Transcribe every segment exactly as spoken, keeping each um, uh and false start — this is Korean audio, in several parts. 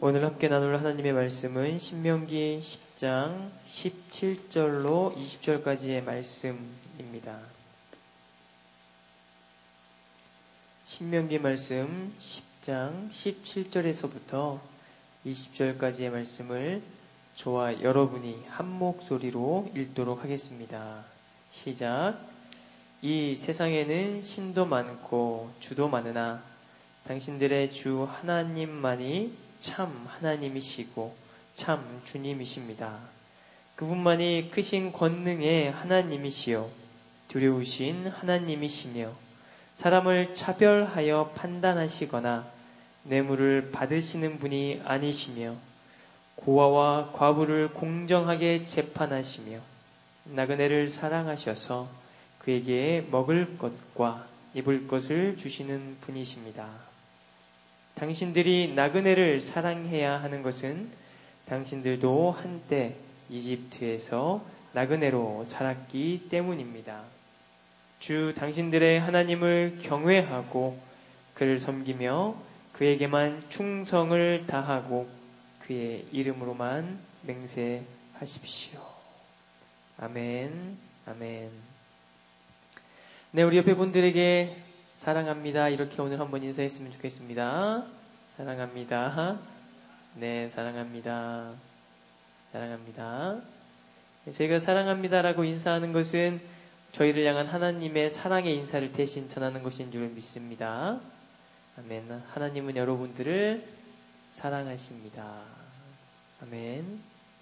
오늘 함께 나눌 하나님의 말씀은 신명기 십 장 십칠 절로 이십 절까지의 말씀입니다. 신명기 말씀 십 장 십칠 절에서부터 이십 절까지의 말씀을 저와 여러분이 한 목소리로 읽도록 하겠습니다. 시작. 이 세상에는 신도 많고 주도 많으나 당신들의 주 하나님만이 참 하나님이시고 참 주님이십니다. 그분만이 크신 권능의 하나님이시요 두려우신 하나님이시며 사람을 차별하여 판단하시거나 뇌물을 받으시는 분이 아니시며 고아와 과부를 공정하게 재판하시며 나그네를 사랑하셔서 그에게 먹을 것과 입을 것을 주시는 분이십니다. 당신들이 나그네를 사랑해야 하는 것은 당신들도 한때 이집트에서 나그네로 살았기 때문입니다. 주 당신들의 하나님을 경외하고 그를 섬기며 그에게만 충성을 다하고 그의 이름으로만 맹세하십시오. 아멘, 아멘. 네, 우리 옆에 분들에게 사랑합니다. 이렇게 오늘 한번 인사했으면 좋겠습니다. 사랑합니다. 네, 사랑합니다. 사랑합니다. 저희가 사랑합니다라고 인사하는 것은 저희를 향한 하나님의 사랑의 인사를 대신 전하는 것인 줄 믿습니다. 아멘. 하나님은 여러분들을 사랑하십니다. 아멘.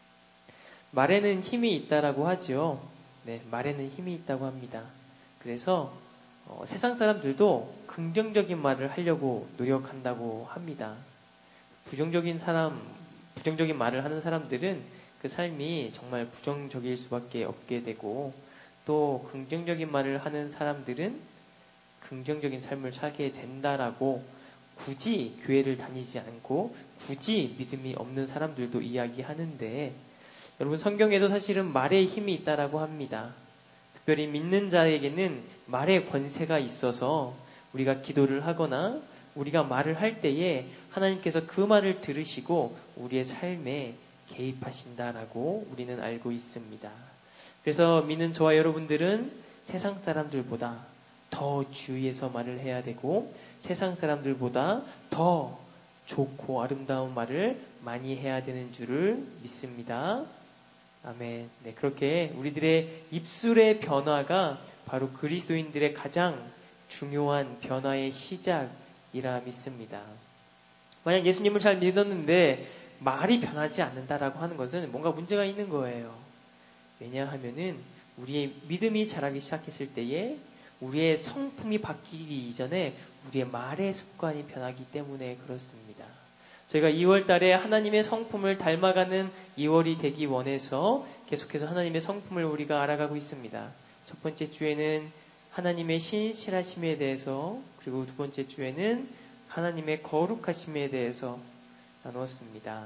말에는 힘이 있다라고 하죠. 네, 말에는 힘이 있다고 합니다. 그래서 어, 세상 사람들도 긍정적인 말을 하려고 노력한다고 합니다. 부정적인 사람, 부정적인 말을 하는 사람들은 그 삶이 정말 부정적일 수밖에 없게 되고, 또 긍정적인 말을 하는 사람들은 긍정적인 삶을 살게 된다라고 굳이 교회를 다니지 않고 굳이 믿음이 없는 사람들도 이야기하는데, 여러분 성경에도 사실은 말에 힘이 있다라고 합니다. 특별히 믿는 자에게는 말의 권세가 있어서 우리가 기도를 하거나 우리가 말을 할 때에 하나님께서 그 말을 들으시고 우리의 삶에 개입하신다라고 우리는 알고 있습니다. 그래서 믿는 저와 여러분들은 세상 사람들보다 더 주의해서 말을 해야 되고 세상 사람들보다 더 좋고 아름다운 말을 많이 해야 되는 줄을 믿습니다. 아멘. 네, 그렇게 우리들의 입술의 변화가 바로 그리스도인들의 가장 중요한 변화의 시작이라 믿습니다. 만약 예수님을 잘 믿었는데 말이 변하지 않는다라고 하는 것은 뭔가 문제가 있는 거예요. 왜냐하면은 우리의 믿음이 자라기 시작했을 때에 우리의 성품이 바뀌기 이전에 우리의 말의 습관이 변하기 때문에 그렇습니다. 저희가 이월 달에 하나님의 성품을 닮아가는 이월이 되기 원해서 계속해서 하나님의 성품을 우리가 알아가고 있습니다. 첫 번째 주에는 하나님의 신실하심에 대해서, 그리고 두 번째 주에는 하나님의 거룩하심에 대해서 나누었습니다.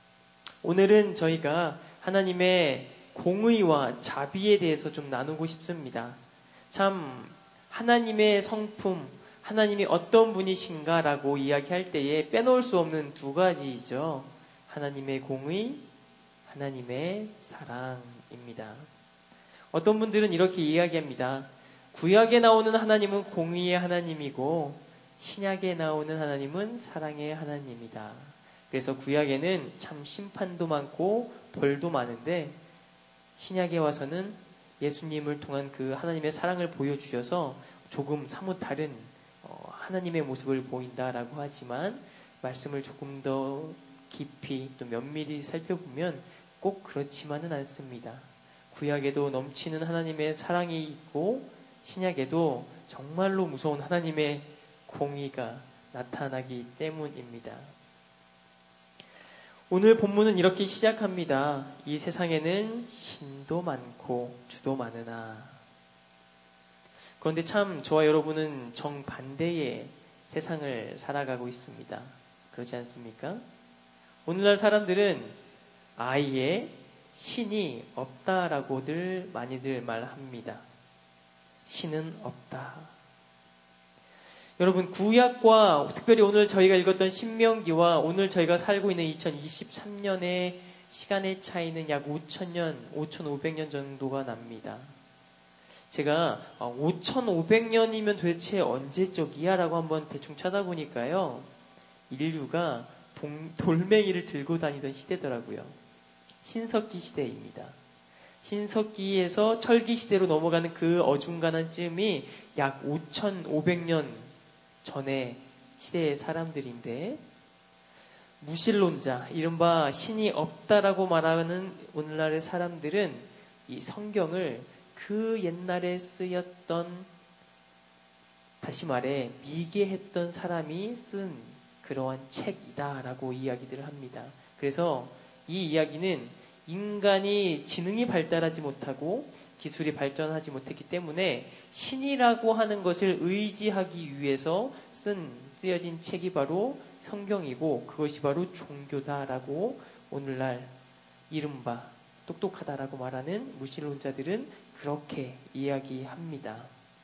오늘은 저희가 하나님의 공의와 자비에 대해서 좀 나누고 싶습니다. 참 하나님의 성품, 하나님이 어떤 분이신가라고 이야기할 때에 빼놓을 수 없는 두 가지이죠. 하나님의 공의, 하나님의 사랑입니다. 어떤 분들은 이렇게 이야기합니다. 구약에 나오는 하나님은 공의의 하나님이고 신약에 나오는 하나님은 사랑의 하나님이다. 그래서 구약에는 참 심판도 많고 벌도 많은데 신약에 와서는 예수님을 통한 그 하나님의 사랑을 보여주셔서 조금 사뭇 다른 하나님의 모습을 보인다라고 하지만 말씀을 조금 더 깊이 또 면밀히 살펴보면 꼭 그렇지만은 않습니다. 구약에도 넘치는 하나님의 사랑이 있고 신약에도 정말로 무서운 하나님의 공의가 나타나기 때문입니다. 오늘 본문은 이렇게 시작합니다. 이 세상에는 신도 많고 주도 많으나. 그런데 참 저와 여러분은 정반대의 세상을 살아가고 있습니다. 그렇지 않습니까? 오늘날 사람들은 아예 신이 없다라고들 많이들 말합니다. 신은 없다. 여러분, 구약과 특별히 오늘 저희가 읽었던 신명기와 오늘 저희가 살고 있는 이천이십삼 년의 시간의 차이는 약 오천 년, 오천오백 년 정도가 납니다. 제가 오천오백 년이면 도대체 언제적이야? 라고 한번 대충 찾아보니까요. 인류가 동, 돌멩이를 들고 다니던 시대더라고요. 신석기 시대입니다. 신석기에서 철기 시대로 넘어가는 그 어중간한 쯤이 약 오천오백 년 전의 시대의 사람들인데, 무신론자, 이른바 신이 없다라고 말하는 오늘날의 사람들은 이 성경을 그 옛날에 쓰였던, 다시 말해 미개했던 사람이 쓴 그러한 책이다라고 이야기들을 합니다. 그래서 이 이야기는 인간이 지능이 발달하지 못하고 기술이 발전하지 못했기 때문에 신이라고 하는 것을 의지하기 위해서 쓴 쓰여진 책이 바로 성경이고, 그것이 바로 종교다라고 오늘날 이른바 똑똑하다라고 말하는 무신론자들은 그렇게 이야기합니다.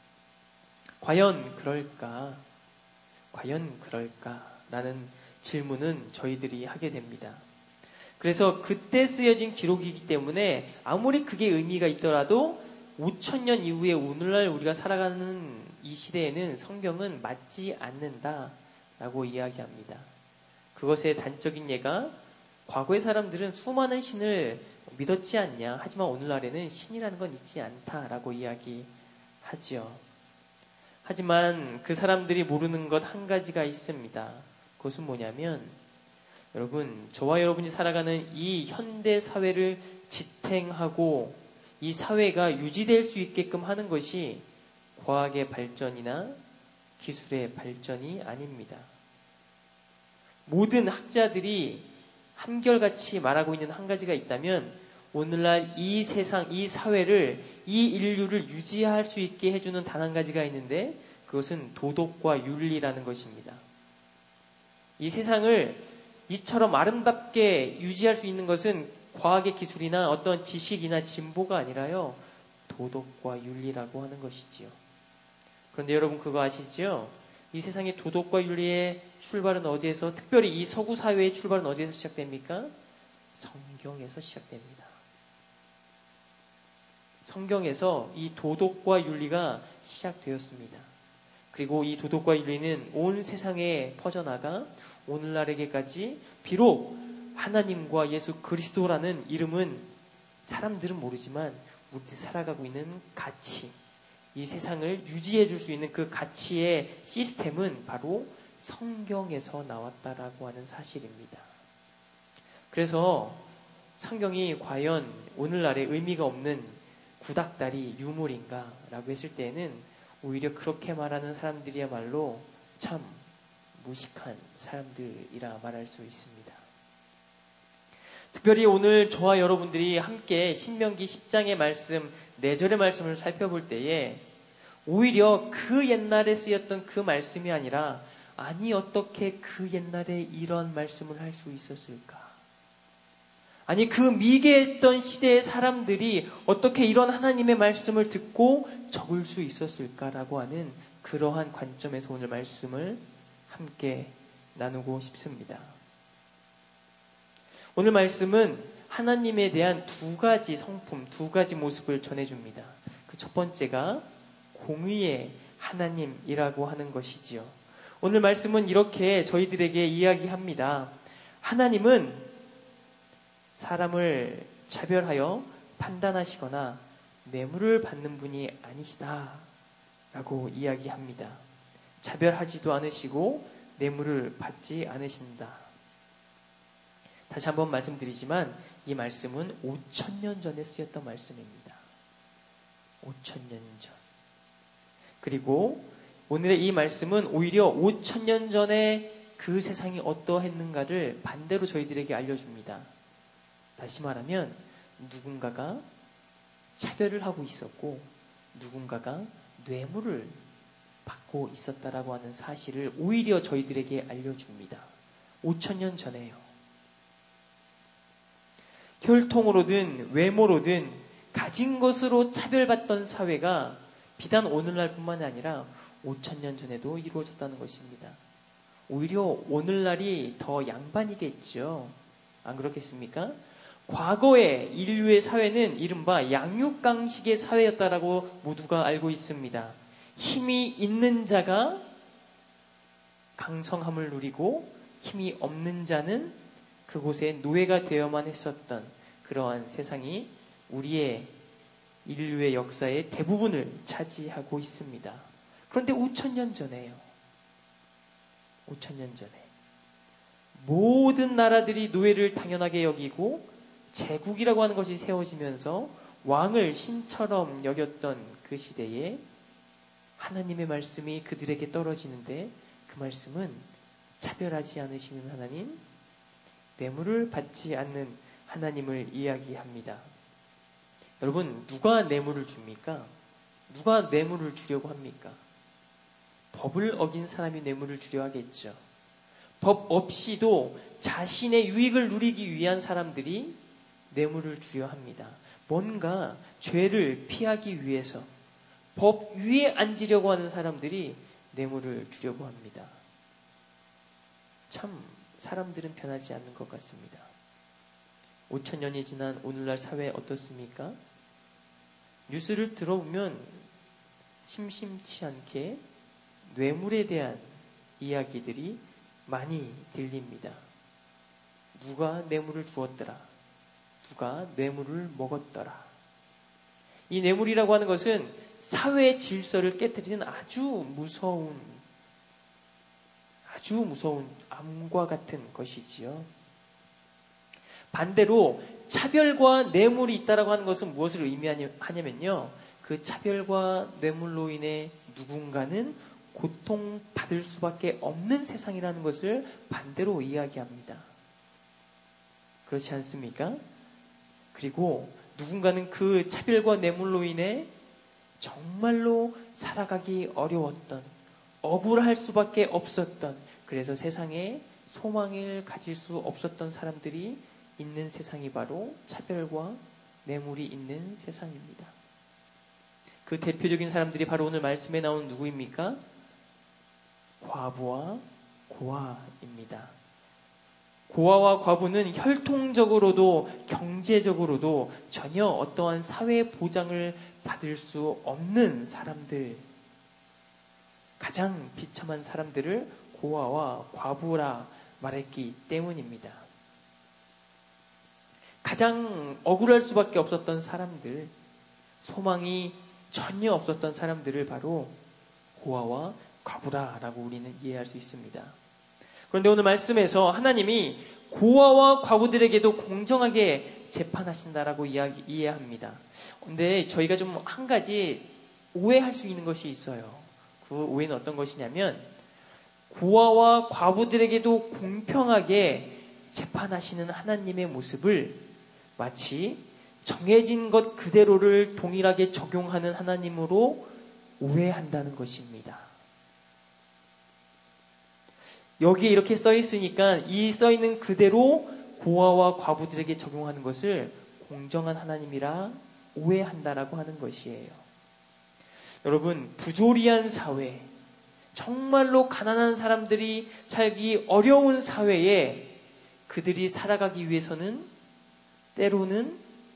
과연 그럴까? 과연 그럴까? 라는 질문은 저희들이 하게 됩니다. 그래서 그때 쓰여진 기록이기 때문에 아무리 그게 의미가 있더라도 오천 년 이후에 오늘날 우리가 살아가는 이 시대에는 성경은 맞지 않는다라고 이야기합니다. 그것의 단적인 예가, 과거의 사람들은 수많은 신을 믿었지 않냐, 하지만 오늘날에는 신이라는 건 있지 않다라고 이야기하지요. 하지만 그 사람들이 모르는 것 한 가지가 있습니다. 그것은 뭐냐면, 여러분, 저와 여러분이 살아가는 이 현대 사회를 지탱하고 이 사회가 유지될 수 있게끔 하는 것이 과학의 발전이나 기술의 발전이 아닙니다. 모든 학자들이 한결같이 말하고 있는 한 가지가 있다면, 오늘날 이 세상, 이 사회를, 이 인류를 유지할 수 있게 해주는 단 한 가지가 있는데, 그것은 도덕과 윤리라는 것입니다. 이 세상을 이처럼 아름답게 유지할 수 있는 것은 과학의 기술이나 어떤 지식이나 진보가 아니라요, 도덕과 윤리라고 하는 것이지요. 그런데 여러분, 그거 아시죠? 이 세상의 도덕과 윤리의 출발은 어디에서, 특별히 이 서구 사회의 출발은 어디에서 시작됩니까? 성경에서 시작됩니다. 성경에서 이 도덕과 윤리가 시작되었습니다. 그리고 이 도덕과 윤리는 온 세상에 퍼져나가 오늘날에게까지, 비록 하나님과 예수 그리스도라는 이름은 사람들은 모르지만 우리들이 살아가고 있는 가치, 이 세상을 유지해 줄 수 있는 그 가치의 시스템은 바로 성경에서 나왔다라고 하는 사실입니다. 그래서 성경이 과연 오늘날의 의미가 없는 구닥다리 유물인가 라고 했을 때에는 오히려 그렇게 말하는 사람들이야말로 참 무식한 사람들이라 말할 수 있습니다. 특별히 오늘 저와 여러분들이 함께 신명기 십 장의 말씀, 네 절의 말씀을 살펴볼 때에 오히려 그 옛날에 쓰였던 그 말씀이 아니라, 아니 어떻게 그 옛날에 이런 말씀을 할 수 있었을까? 아니 그 미개했던 시대의 사람들이 어떻게 이런 하나님의 말씀을 듣고 적을 수 있었을까라고 하는 그러한 관점에서 오늘 말씀을 함께 나누고 싶습니다. 오늘 말씀은 하나님에 대한 두 가지 성품, 두 가지 모습을 전해줍니다. 그 첫 번째가 공의의 하나님이라고 하는 것이지요. 오늘 말씀은 이렇게 저희들에게 이야기합니다. 하나님은 사람을 차별하여 판단하시거나 뇌물을 받는 분이 아니시다 라고 이야기합니다. 차별하지도 않으시고 뇌물을 받지 않으신다. 다시 한번 말씀드리지만 이 말씀은 오천 년 전에 쓰였던 말씀입니다. 오천 년 전. 그리고 오늘의 이 말씀은 오히려 오천 년 전에 그 세상이 어떠했는가를 반대로 저희들에게 알려줍니다. 다시 말하면 누군가가 차별을 하고 있었고 누군가가 뇌물을 받고 있었다라고 하는 사실을 오히려 저희들에게 알려줍니다. 오천 년 전에요. 혈통으로든 외모로든 가진 것으로 차별받던 사회가 비단 오늘날뿐만 아니라 오천 년 전에도 이루어졌다는 것입니다. 오히려 오늘날이 더 양반이겠죠. 안 그렇겠습니까? 과거의 인류의 사회는 이른바 양육강식의 사회였다라고 모두가 알고 있습니다. 힘이 있는 자가 강성함을 누리고 힘이 없는 자는 그곳에 노예가 되어만 했었던 그러한 세상이 우리의 인류의 역사의 대부분을 차지하고 있습니다. 그런데 오천 년 전에요. 오천 년 전에 모든 나라들이 노예를 당연하게 여기고 제국이라고 하는 것이 세워지면서 왕을 신처럼 여겼던 그 시대에 하나님의 말씀이 그들에게 떨어지는데 그 말씀은 차별하지 않으시는 하나님, 뇌물을 받지 않는 하나님을 이야기합니다. 여러분, 누가 뇌물을 줍니까? 누가 뇌물을 주려고 합니까? 법을 어긴 사람이 뇌물을 주려 하겠죠. 법 없이도 자신의 유익을 누리기 위한 사람들이 뇌물을 주려 합니다. 뭔가 죄를 피하기 위해서 법 위에 앉으려고 하는 사람들이 뇌물을 주려고 합니다. 참 사람들은 변하지 않는 것 같습니다. 오천 년이 지난 오늘날 사회 어떻습니까? 뉴스를 들어보면 심심치 않게 뇌물에 대한 이야기들이 많이 들립니다. 누가 뇌물을 주었더라. 누가 뇌물을 먹었더라. 이 뇌물이라고 하는 것은 사회의 질서를 깨뜨리는 아주 무서운 아주 무서운 암과 같은 것이지요. 반대로 차별과 뇌물이 있다라고 하는 것은 무엇을 의미하냐면요. 그 차별과 뇌물로 인해 누군가는 고통받을 수밖에 없는 세상이라는 것을 반대로 이야기합니다. 그렇지 않습니까? 그리고 누군가는 그 차별과 뇌물로 인해 정말로 살아가기 어려웠던, 억울할 수밖에 없었던, 그래서 세상에 소망을 가질 수 없었던 사람들이 있는 세상이 바로 차별과 뇌물이 있는 세상입니다. 그 대표적인 사람들이 바로 오늘 말씀에 나온 누구입니까? 과부와 고아입니다. 고아와 과부는 혈통적으로도 경제적으로도 전혀 어떠한 사회 보장을 받을 수 없는 사람들, 가장 비참한 사람들을 고아와 과부라 말했기 때문입니다. 가장 억울할 수밖에 없었던 사람들, 소망이 전혀 없었던 사람들을 바로 고아와 과부라라고 우리는 이해할 수 있습니다. 그런데 오늘 말씀에서 하나님이 고아와 과부들에게도 공정하게 재판하신다라고 이야기, 이해합니다. 그런데 저희가 좀 한 가지 오해할 수 있는 것이 있어요. 그 오해는 어떤 것이냐면 고아와 과부들에게도 공평하게 재판하시는 하나님의 모습을 마치 정해진 것 그대로를 동일하게 적용하는 하나님으로 오해한다는 것입니다. 여기에 이렇게 써 있으니까 이 써 있는 그대로 고아와 과부들에게 적용하는 것을 공정한 하나님이라 오해한다라고 하는 것이에요. 여러분, 부조리한 사회, 정말로 가난한 사람들이 살기 어려운 사회에 그들이 살아가기 위해서는 때로는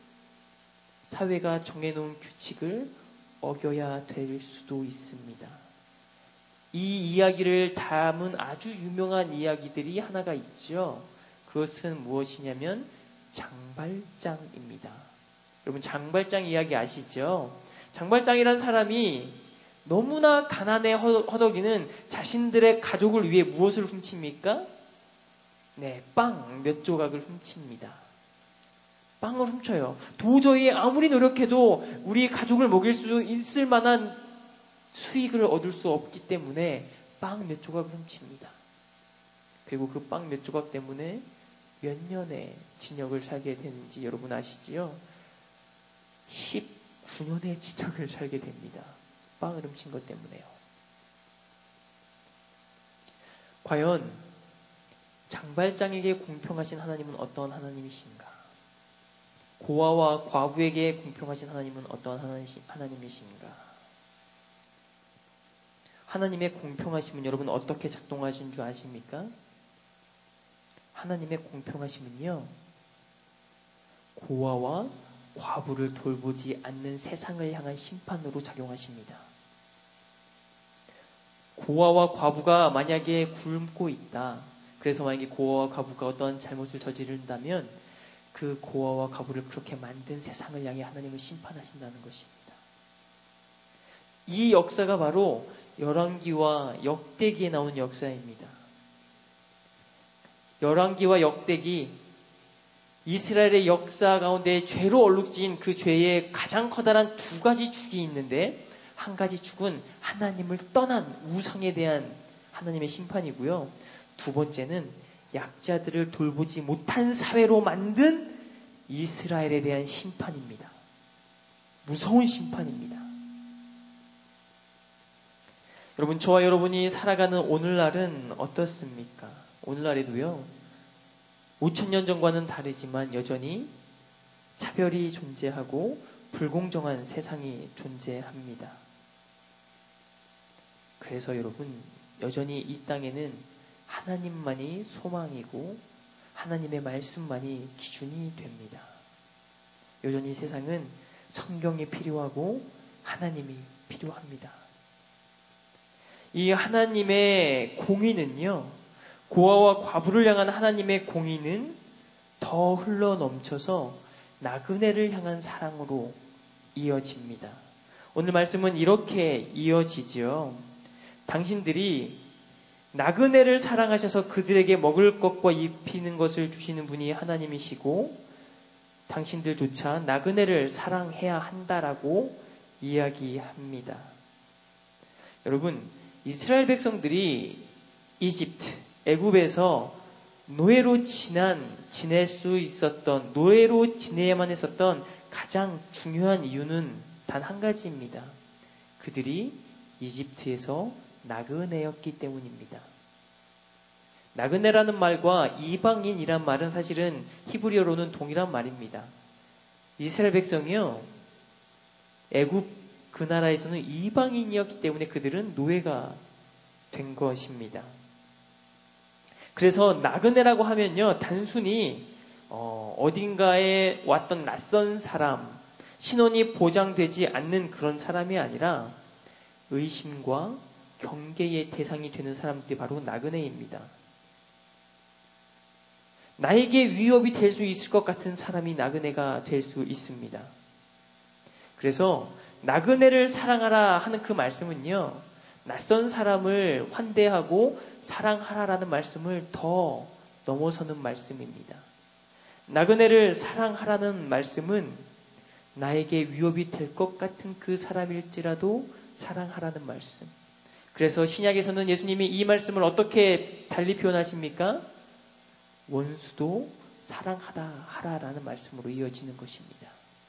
사회가 정해놓은 규칙을 어겨야 될 수도 있습니다. 이 이야기를 담은 아주 유명한 이야기들이 하나가 있죠. 그것은 무엇이냐면 장발장입니다. 여러분, 장발장 이야기 아시죠? 장발장이란 사람이 너무나 가난에 허덕이는 자신들의 가족을 위해 무엇을 훔칩니까? 네, 빵 몇 조각을 훔칩니다. 빵을 훔쳐요. 도저히 아무리 노력해도 우리 가족을 먹일 수 있을 만한 수익을 얻을 수 없기 때문에 빵 몇 조각을 훔칩니다. 그리고 그 빵 몇 조각 때문에 몇 년의 징역을 살게 되는지 여러분 아시지요? 십구 년의 징역을 살게 됩니다. 빵을 훔친 것 때문에요. 과연 장발장에게 공평하신 하나님은 어떤 하나님이신가? 고아와 과부에게 공평하신 하나님은 어떤 하나님이신가? 하나님의 공평하심은 여러분 어떻게 작동하신 줄 아십니까? 하나님의 공평하심은요, 고아와 과부를 돌보지 않는 세상을 향한 심판으로 작용하십니다. 고아와 과부가 만약에 굶고 있다. 그래서 만약에 고아와 과부가 어떤 잘못을 저지른다면 그 고아와 과부를 그렇게 만든 세상을 향해 하나님은 심판하신다는 것입니다. 이 역사가 바로 열왕기와 역대기에 나온 역사입니다. 열왕기와 역대기, 이스라엘의 역사 가운데 죄로 얼룩진 그 죄의 가장 커다란 두 가지 축이 있는데, 한 가지 축은 하나님을 떠난 우상에 대한 하나님의 심판이고요. 두 번째는 약자들을 돌보지 못한 사회로 만든 이스라엘에 대한 심판입니다. 무서운 심판입니다. 여러분, 저와 여러분이 살아가는 오늘날은 어떻습니까? 오늘날에도요, 오천 년 전과는 다르지만 여전히 차별이 존재하고 불공정한 세상이 존재합니다. 그래서 여러분, 여전히 이 땅에는 하나님만이 소망이고 하나님의 말씀만이 기준이 됩니다. 여전히 세상은 성경이 필요하고 하나님이 필요합니다. 이 하나님의 공의는요, 고아와 과부를 향한 하나님의 공의는 더 흘러 넘쳐서 나그네를 향한 사랑으로 이어집니다. 오늘 말씀은 이렇게 이어지죠. 당신들이 나그네를 사랑하셔서 그들에게 먹을 것과 입히는 것을 주시는 분이 하나님이시고 당신들조차 나그네를 사랑해야 한다라고 이야기합니다. 여러분, 이스라엘 백성들이 이집트, 애굽에서 노예로 지난, 지낼 수 있었던, 노예로 지내야만 했었던 가장 중요한 이유는 단 한 가지입니다. 그들이 이집트에서 나그네였기 때문입니다. 나그네라는 말과 이방인이란 말은 사실은 히브리어로는 동일한 말입니다. 이스라엘 백성이요, 애굽 그 나라에서는 이방인이었기 때문에 그들은 노예가 된 것입니다. 그래서 나그네라고 하면요, 단순히 어, 어딘가에 왔던 낯선 사람, 신원이 보장되지 않는 그런 사람이 아니라 의심과 경계의 대상이 되는 사람들이 바로 나그네입니다. 나에게 위협이 될 수 있을 것 같은 사람이 나그네가 될 수 있습니다. 그래서 나그네를 사랑하라 하는 그 말씀은요, 낯선 사람을 환대하고 사랑하라라는 말씀을 더 넘어서는 말씀입니다. 나그네를 사랑하라는 말씀은 나에게 위협이 될 것 같은 그 사람일지라도 사랑하라는 말씀. 그래서 신약에서는 예수님이 이 말씀을 어떻게 달리 표현하십니까? 원수도 사랑하라 하라라는 말씀으로 이어지는 것입니다.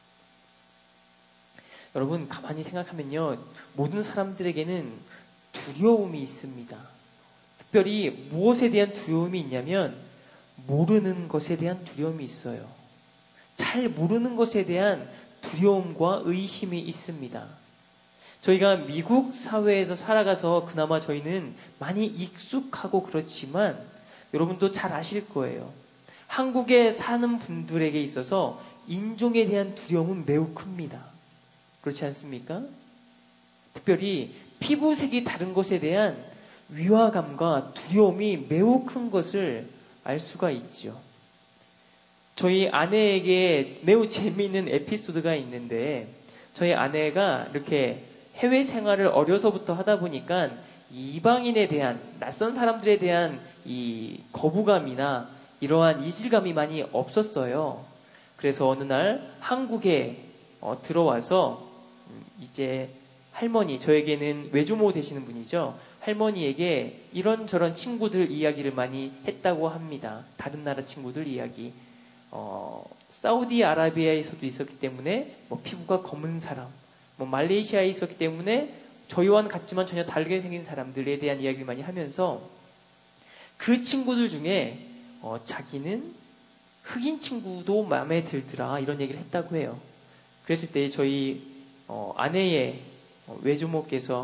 여러분, 가만히 생각하면요, 모든 사람들에게는 두려움이 있습니다. 특별히 무엇에 대한 두려움이 있냐면 모르는 것에 대한 두려움이 있어요. 잘 모르는 것에 대한 두려움과 의심이 있습니다. 저희가 미국 사회에서 살아가서 그나마 저희는 많이 익숙하고 그렇지만 여러분도 잘 아실 거예요. 한국에 사는 분들에게 있어서 인종에 대한 두려움은 매우 큽니다. 그렇지 않습니까? 특별히 피부색이 다른 것에 대한 위화감과 두려움이 매우 큰 것을 알 수가 있죠. 저희 아내에게 매우 재미있는 에피소드가 있는데, 저희 아내가 이렇게 해외 생활을 어려서부터 하다 보니까 이방인에 대한, 낯선 사람들에 대한 이 거부감이나 이러한 이질감이 많이 없었어요. 그래서 어느 날 한국에 어, 들어와서 이제 할머니, 저에게는 외조모 되시는 분이죠. 할머니에게 이런저런 친구들 이야기를 많이 했다고 합니다. 다른 나라 친구들 이야기. 어, 사우디아라비아에서도 있었기 때문에 뭐 피부가 검은 사람, 뭐 말레이시아에 있었기 때문에 저희와는 같지만 전혀 다르게 생긴 사람들에 대한 이야기를 많이 하면서 그 친구들 중에 어, 자기는 흑인 친구도 마음에 들더라, 이런 얘기를 했다고 해요. 그랬을 때 저희 어, 아내의 어, 외조모께서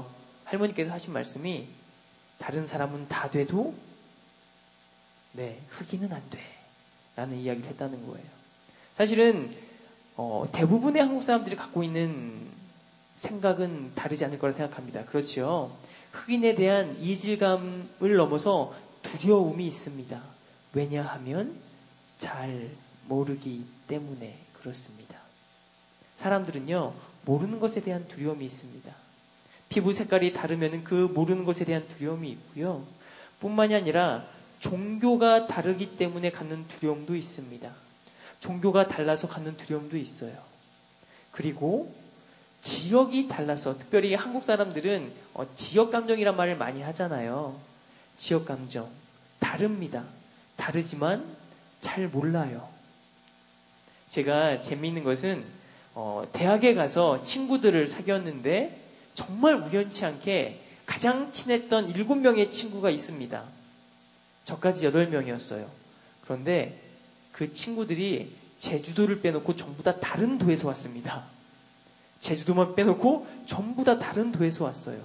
할머니께서 하신 말씀이 다른 사람은 다 돼도 네, 흑인은 안 돼. 라는 이야기를 했다는 거예요. 사실은 어, 대부분의 한국 사람들이 갖고 있는 생각은 다르지 않을 거라 생각합니다. 그렇죠. 흑인에 대한 이질감을 넘어서 두려움이 있습니다. 왜냐하면 잘 모르기 때문에 그렇습니다. 사람들은요, 모르는 것에 대한 두려움이 있습니다. 피부 색깔이 다르면 그 모르는 것에 대한 두려움이 있고요. 뿐만이 아니라 종교가 다르기 때문에 갖는 두려움도 있습니다. 종교가 달라서 갖는 두려움도 있어요. 그리고 지역이 달라서, 특별히 한국 사람들은 어, 지역 감정이란 말을 많이 하잖아요. 지역 감정. 다릅니다. 다르지만 잘 몰라요. 제가 재미있는 것은 어, 대학에 가서 친구들을 사귀었는데 정말 우연치 않게 가장 친했던 일곱 명의 친구가 있습니다. 저까지 여덟 명이었어요. 그런데 그 친구들이 제주도를 빼놓고 전부 다 다른 도에서 왔습니다. 제주도만 빼놓고 전부 다 다른 도에서 왔어요.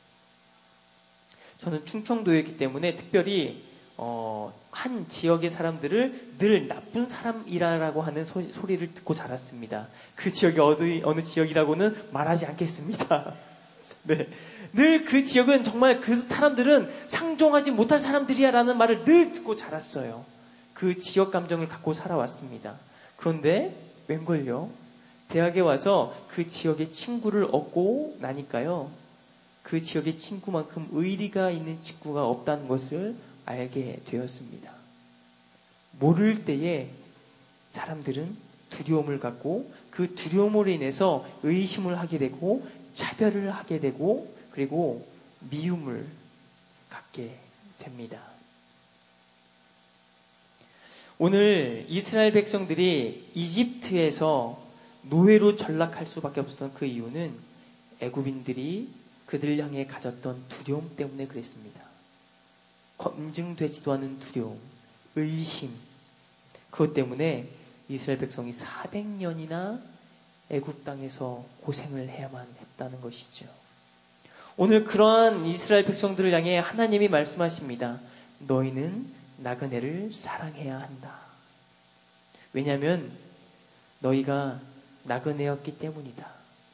저는 충청도였기 때문에 특별히 어, 한 지역의 사람들을 늘 나쁜 사람이라고 하는 소, 소리를 듣고 자랐습니다. 그 지역이 어느, 어느 지역이라고는 말하지 않겠습니다. 네. 늘 그 지역은 정말 그 사람들은 상종하지 못할 사람들이야 라는 말을 늘 듣고 자랐어요. 그 지역 감정을 갖고 살아왔습니다. 그런데 웬걸요? 대학에 와서 그 지역의 친구를 얻고 나니까요. 그 지역의 친구만큼 의리가 있는 친구가 없다는 것을 알게 되었습니다. 모를 때에 사람들은 두려움을 갖고 그 두려움으로 인해서 의심을 하게 되고 차별을 하게 되고 그리고 미움을 갖게 됩니다. 오늘 이스라엘 백성들이 이집트에서 노예로 전락할 수밖에 없었던 그 이유는 애굽인들이 그들 향해 가졌던 두려움 때문에 그랬습니다. 검증되지도 않은 두려움, 의심, 그것 때문에 이스라엘 백성이 사백 년이나 애굽 땅에서 고생을 해야만 했다는 것이죠. 오늘 그러한 이스라엘 백성들을 향해 하나님이 말씀하십니다. 너희는 나그네를 사랑해야 한다. 왜냐하면 너희가 나그네였기 때문이다.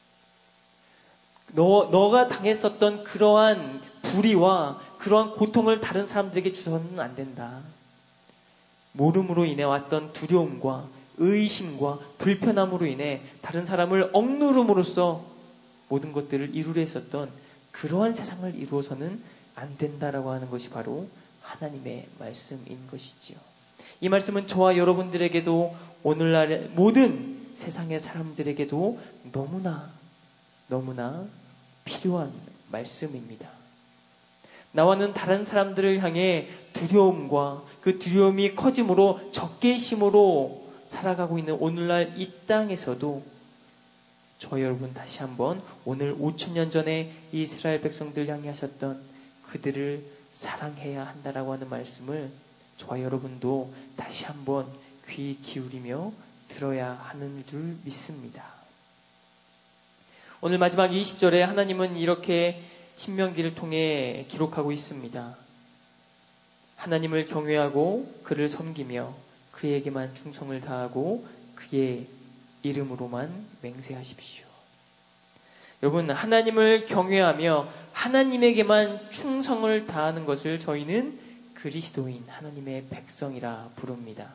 너, 너가 당했었던 그러한 불의와 그러한 고통을 다른 사람들에게 주서는 안 된다. 모름으로 인해 왔던 두려움과 의심과 불편함으로 인해 다른 사람을 억누름으로써 모든 것들을 이루려 했었던 그러한 세상을 이루어서는 안 된다라고 하는 것이 바로 하나님의 말씀인 것이지요. 이 말씀은 저와 여러분들에게도 오늘날 모든 세상의 사람들에게도 너무나 너무나 필요한 말씀입니다. 나와는 다른 사람들을 향해 두려움과 그 두려움이 커짐으로 적개심으로 살아가고 있는 오늘날 이 땅에서도 저 여러분 다시 한번 오늘 오천 년 전에 이스라엘 백성들 향해 하셨던 그들을 사랑해야 한다라고 하는 말씀을 저와 여러분도 다시 한번 귀 기울이며 들어야 하는 줄 믿습니다. 오늘 마지막 이십 절에 하나님은 이렇게 신명기를 통해 기록하고 있습니다. 하나님을 경외하고 그를 섬기며 그에게만 충성을 다하고 그의 이름으로만 맹세하십시오. 여러분, 하나님을 경외하며 하나님에게만 충성을 다하는 것을 저희는 그리스도인 하나님의 백성이라 부릅니다.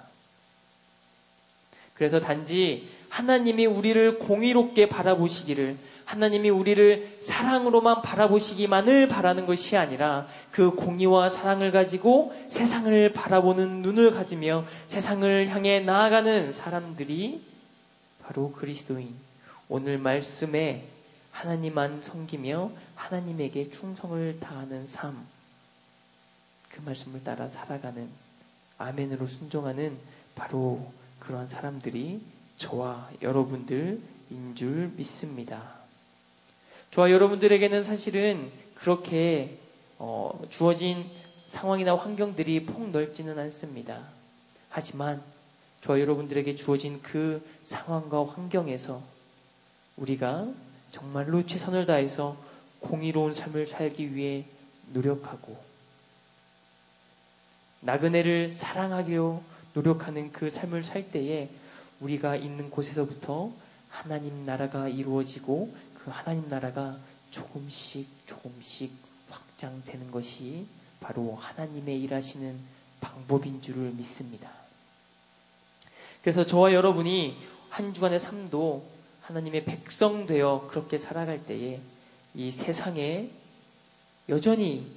그래서 단지 하나님이 우리를 공의롭게 바라보시기를, 하나님이 우리를 사랑으로만 바라보시기만을 바라는 것이 아니라 그 공의와 사랑을 가지고 세상을 바라보는 눈을 가지며 세상을 향해 나아가는 사람들이 바로 그리스도인, 오늘 말씀에 하나님만 섬기며 하나님에게 충성을 다하는 삶, 그 말씀을 따라 살아가는, 아멘으로 순종하는 바로 그러한 사람들이 저와 여러분들인 줄 믿습니다. 저와 여러분들에게는 사실은 그렇게 어, 주어진 상황이나 환경들이 폭넓지는 않습니다. 하지만 저와 여러분들에게 주어진 그 상황과 환경에서 우리가 정말로 최선을 다해서 공의로운 삶을 살기 위해 노력하고 나그네를 사랑하기로 노력하는 그 삶을 살 때에 우리가 있는 곳에서부터 하나님 나라가 이루어지고 그 하나님 나라가 조금씩 조금씩 확장되는 것이 바로 하나님의 일하시는 방법인 줄을 믿습니다. 그래서 저와 여러분이 한 주간의 삶도 하나님의 백성 되어 그렇게 살아갈 때에 이 세상에 여전히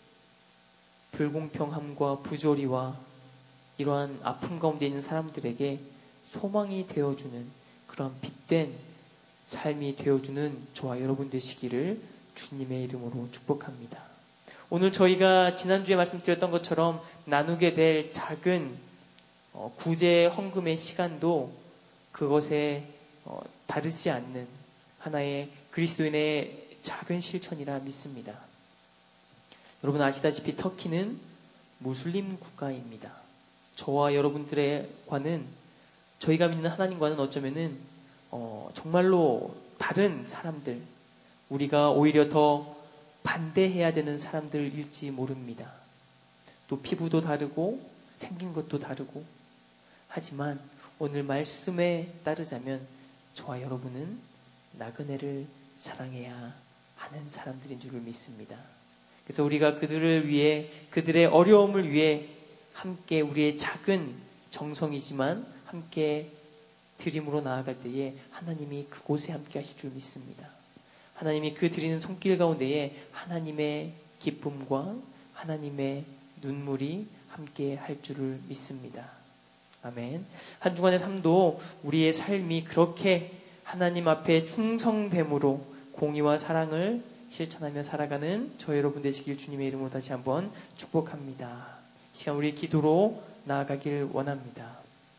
불공평함과 부조리와 이러한 아픔 가운데 있는 사람들에게 소망이 되어주는 그런 빛된 삶이 되어주는 저와 여러분 되시기를 주님의 이름으로 축복합니다. 오늘 저희가 지난주에 말씀드렸던 것처럼 나누게 될 작은 구제 헌금의 시간도 그것에 다르지 않는 하나의 그리스도인의 작은 실천이라 믿습니다. 여러분 아시다시피 터키는 무슬림 국가입니다. 저와 여러분들과는 저희가 믿는 하나님과는 어쩌면은 어, 정말로 다른 사람들, 우리가 오히려 더 반대해야 되는 사람들일지 모릅니다. 또 피부도 다르고 생긴 것도 다르고 하지만 오늘 말씀에 따르자면 저와 여러분은 나그네를 사랑해야 하는 사람들인 줄을 믿습니다. 그래서 우리가 그들을 위해, 그들의 어려움을 위해 함께 우리의 작은 정성이지만 함께 드림으로 나아갈 때에 하나님이 그곳에 함께 하실 줄 믿습니다. 하나님이 그 드리는 손길 가운데에 하나님의 기쁨과 하나님의 눈물이 함께 할 줄을 믿습니다. 아멘. 한 주간의 삶도 우리의 삶이 그렇게 하나님 앞에 충성됨으로 공의와 사랑을 실천하며 살아가는 저 여러분 되시길 주님의 이름으로 다시 한번 축복합니다. 이 시간 우리 기도로 나아가길 원합니다.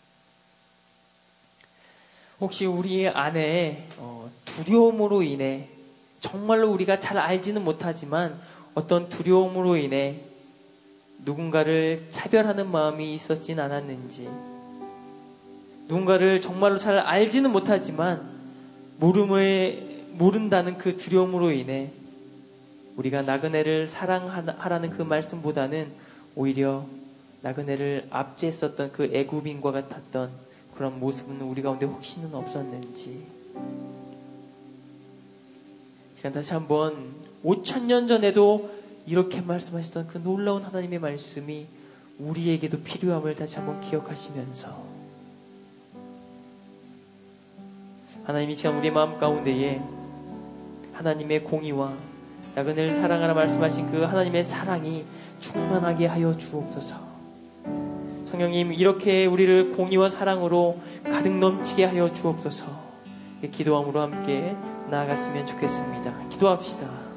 혹시 우리 안에 두려움으로 인해 정말로 우리가 잘 알지는 못하지만 어떤 두려움으로 인해 누군가를 차별하는 마음이 있었진 않았는지, 누군가를 정말로 잘 알지는 못하지만 모름을 모른다는 그 두려움으로 인해 우리가 나그네를 사랑하라는 그 말씀보다는 오히려 나그네를 압제했었던 그 애굽인과 같았던 그런 모습은 우리 가운데 혹시는 없었는지, 시간 다시 한번 오천 년 전에도 이렇게 말씀하셨던 그 놀라운 하나님의 말씀이 우리에게도 필요함을 다시 한번 기억하시면서 하나님이 지금 우리 마음 가운데에 하나님의 공의와 나그네를 사랑하라 말씀하신 그 하나님의 사랑이 충만하게 하여 주옵소서. 성령님, 이렇게 우리를 공의와 사랑으로 가득 넘치게 하여 주옵소서. 기도함으로 함께 나아갔으면 좋겠습니다. 기도합시다.